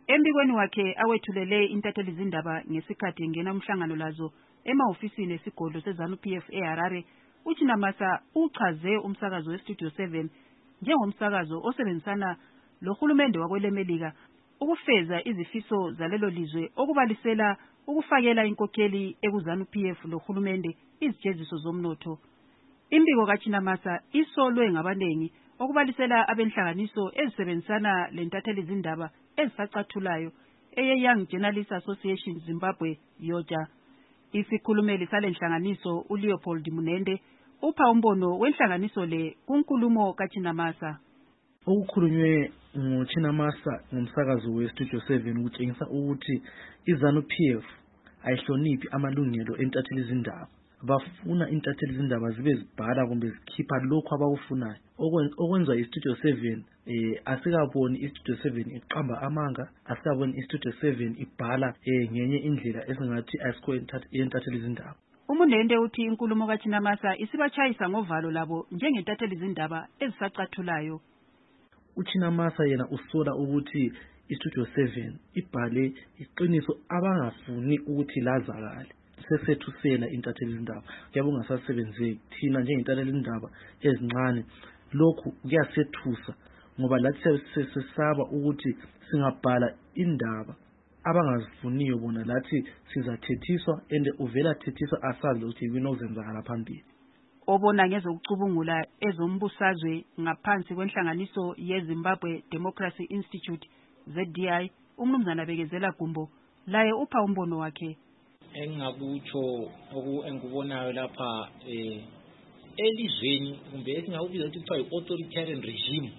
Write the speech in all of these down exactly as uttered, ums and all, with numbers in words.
Embikweni wakhe awethulele intatheli zindaba ngesikhathi engena umhlangano lazo emahofisini esigodlo seZANU-P F eHarare, uChinamasa uchaze umsakazo weStudio seven njengomsakazo osebenzisana lohulumende wakwelemelika ukufeza izifiso zalelo lizwe okubalisela ukufakela inkokheli ekuZANU-P F lohulumende izijeziso zomnotho. Imbiko kaChinamasa isolwe ngabanengi okubalisela abenhlanganiso ezisebenzisana lentatheli zindaba ezisacathulayo eye-Young Journalists Association Zimbabwe yoja. Isikhulumeli salenhlanganiso uLeopold Munende upha umbono wenhlanganiso le kunkulumo kaChinamasa. Okukhulunywe nguChinamasa ngomsakazo weStudio seven kutshengisa ukuthi iZANU-P F ayihloniphi amalungelo entatheli zindaba. Bafuna intatheli zindaba zibe zibhala kumbe zikhipha lokho abakufunayo. Okwenza iStudio seven eh asikaboni iStudio seven iqamba amanga, asikaboni iStudio seven ibhala eh ngenye indlela esingathi asikho intatheli zindaba. Umunende uthi inkulumo kaChinamasa isibachayisa ngovalo labo njengentatheli zindaba ezisacathulayo. UChinamasa yena usola ukuthi iStudio seven ibhale iqiniso abangafuni ukuthi lazakale. Sesethusela intatheli zindaba yabe ungasasebenzeki thina njengentatheli zindaba ezincane. Lokhu kuyasethusa ngoba lathi sesesaba ukuthi singabhala indaba abangazifuniyo bona lathi sizathethiswa ende uvela thethiswa asazi ukuthi kunozenzakala phambili. Obona ngezokucubungula ezombusazwe ngaphansi kwenhlanganiso yeZimbabwe Democracy Institute Z D I umnumzana Bekezela Gumbo laye upha umbono wakhe. Engakutsho oku engikubonayo lapha eh elizweni kumbe esingakubiza ukuthi kuthiwa i-authoritarian regime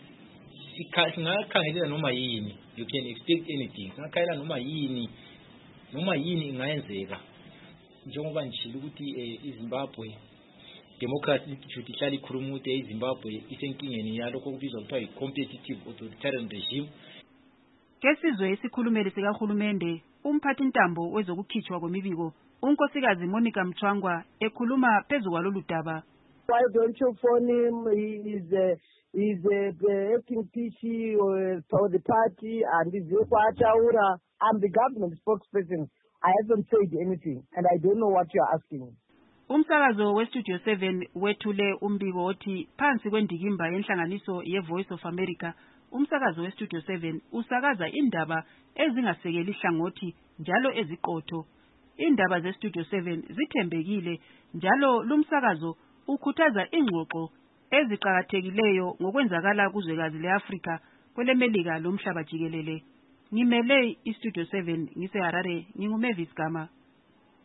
singakhangelela noma yini, you can expect anything, singakhangelela noma yini noma yini ingayenzeka njengoba nishilo ukuthi iZimbabwe Democracy Institute ihlala ikhuluma ukuthi iZimbabwe isenkingeni yalokho okubizwa kuthiwa i-competitive authoritarian regime. Kesizwe isikhulumeli sikahulumende umphathi intambo wezokukhitshwa kwemibiko unkosikazi Monica Mchwangwa ekhuluma phezu kwalolu daba. Why don't you phone him? He is a, he is a, a acting P C or, for the party and is Kwataura. I'm the government spokesperson. I haven't said anything and I don't know what you are asking. Umsakazo weStudio seven wethule umbiko othi phansi kwendikimba yenhlanganiso yeVoice of America umsakazo weStudio seven usakaza indaba ezingasekeli ihlangothi njalo eziqotho. Indaba zeStudio seven zithembekile njalo lumsakazo ukhuthaza ingxoxo eziqhakathekileyo ngokwenzakala kuzwekazi leAfrika kwelemelika lomhlaba jikelele. Ngimele iStudio seven ngiseHarare, nginguMavis Gama.